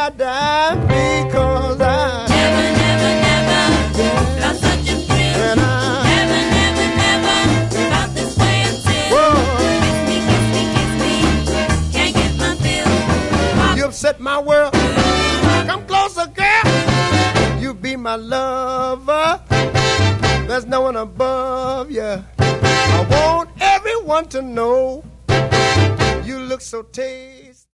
die because I never got such a thrill. and I Never felt this way until kiss me, can't get my fill. you upset my world. Come closer, girl. You be my lover. There's no one above you. I want everyone to know you look so tasty.